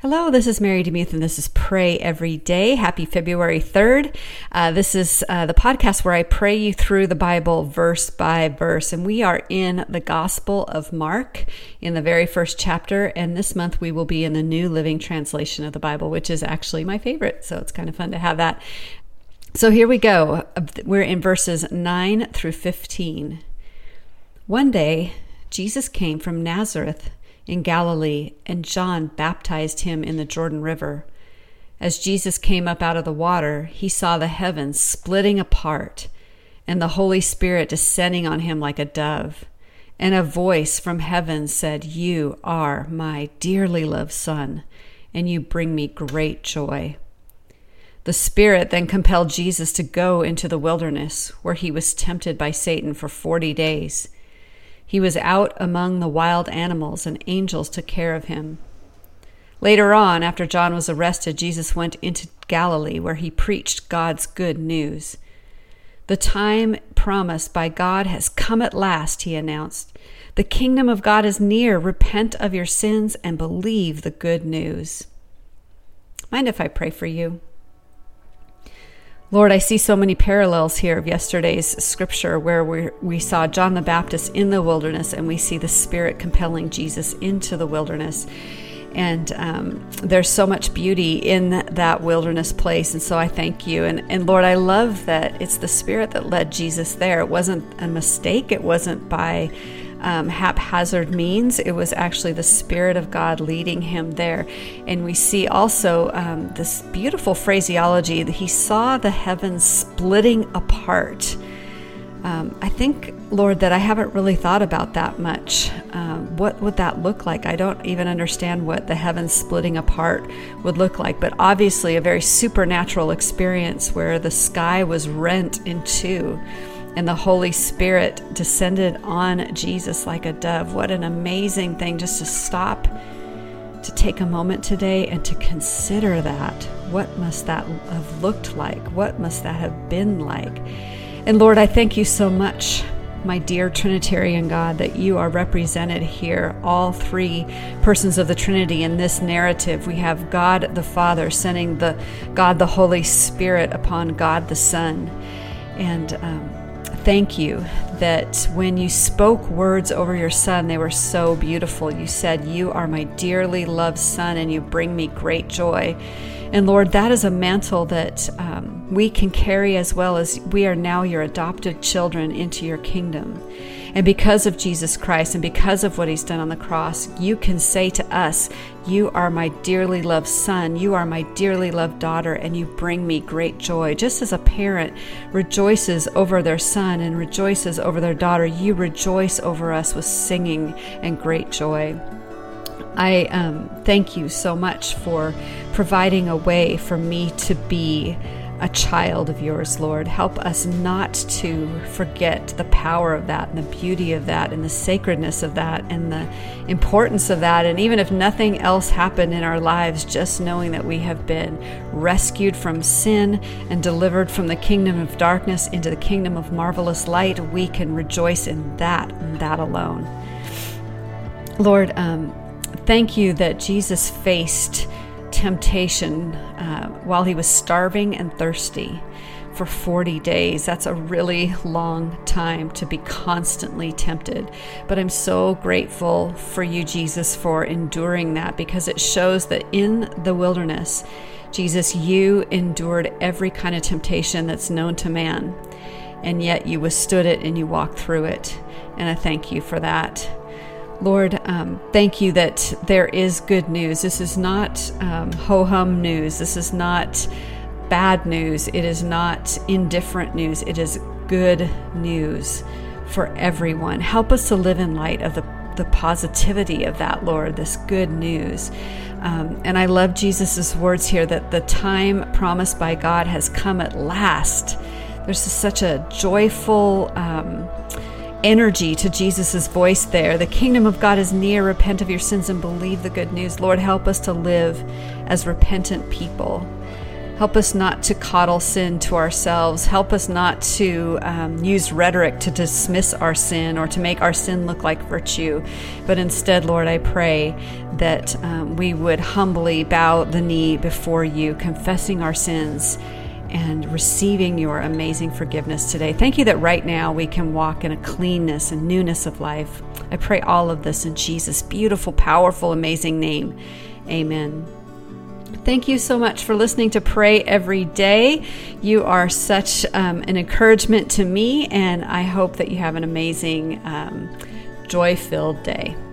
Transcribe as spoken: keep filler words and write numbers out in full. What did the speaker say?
Hello, this is Mary DeMuth, and this is Pray Every Day. Happy February third. Uh, this is uh, the podcast where I pray you through the Bible verse by verse, and we are in the Gospel of Mark in the very first chapter, and this month we will be in the New Living Translation of the Bible, which is actually my favorite, so it's kind of fun to have that. So here we go. We're in verses nine through fifteen. One day, Jesus came from Nazareth in Galilee, and John baptized him in the Jordan River. As Jesus came up out of the water, he saw the heavens splitting apart, and the Holy Spirit descending on him like a dove. And a voice from heaven said, "You are my dearly loved Son, and you bring me great joy." The Spirit then compelled Jesus to go into the wilderness, where he was tempted by Satan for forty days. He was out among the wild animals, and angels took care of him. Later on, after John was arrested, Jesus went into Galilee, where he preached God's good news. "The time promised by God has come at last," he announced. "The kingdom of God is near. Repent of your sins and believe the good news." Mind if I pray for you? Lord, I see so many parallels here of yesterday's scripture where we we saw John the Baptist in the wilderness, and we see the Spirit compelling Jesus into the wilderness. And um, there's so much beauty in that wilderness place. And so I thank you. And, and Lord, I love that it's the Spirit that led Jesus there. It wasn't a mistake. It wasn't by Um, haphazard means. It was actually the Spirit of God leading him there. And we see also um, this beautiful phraseology that he saw the heavens splitting apart. Um, I think, Lord, that I haven't really thought about that much. Um, what would that look like? I don't even understand what the heavens splitting apart would look like, but obviously a very supernatural experience where the sky was rent in two. And the Holy Spirit descended on Jesus like a dove. What an amazing thing just to stop, to take a moment today and to consider that. What must that have looked like? What must that have been like? And Lord, I thank you so much, my dear Trinitarian God, that you are represented here, all three persons of the Trinity in this narrative. We have God the Father sending the God the Holy Spirit upon God the Son. And um, thank you that when you spoke words over your Son, they were so beautiful. You said, "You are my dearly loved Son, and you bring me great joy." And Lord, that is a mantle that um, we can carry as well, as we are now your adopted children into your kingdom. And because of Jesus Christ and because of what he's done on the cross, you can say to us, "You are my dearly loved son, you are my dearly loved daughter, and you bring me great joy." Just as a parent rejoices over their son and rejoices over their daughter, you rejoice over us with singing and great joy. I um, thank you so much for providing a way for me to be a child of yours, Lord. Help us not to forget the power of that and the beauty of that and the sacredness of that and the importance of that. And even if nothing else happened in our lives, just knowing that we have been rescued from sin and delivered from the kingdom of darkness into the kingdom of marvelous light, we can rejoice in that and that alone. Lord, um, thank you that Jesus faced temptation uh, while he was starving and thirsty for forty days. That's a really long time to be constantly tempted. But I'm so grateful for you, Jesus, for enduring that, because it shows that in the wilderness, Jesus, you endured every kind of temptation that's known to man, and yet you withstood it and you walked through it. And I thank you for that. Lord, um, thank you that there is good news. This is not um, ho-hum news. This is not bad news. It is not indifferent news. It is good news for everyone. Help us to live in light of the, the positivity of that, Lord, this good news. Um, and I love Jesus's words here that the time promised by God has come at last. There's such a joyful um energy to Jesus's voice there. The kingdom of God is near. Repent of your sins and believe the good news. Lord, help us to live as repentant people. Help us not to coddle sin to ourselves. Help us not to um, use rhetoric to dismiss our sin or to make our sin look like virtue. But instead, Lord, I pray that um, we would humbly bow the knee before you, confessing our sins and receiving your amazing forgiveness today. Thank you that right now we can walk in a cleanness and newness of life. I pray all of this in Jesus' beautiful, powerful, amazing name. Amen. Thank you so much for listening to Pray Every Day. You are such um, an encouragement to me, and I hope that you have an amazing, um, joy-filled day.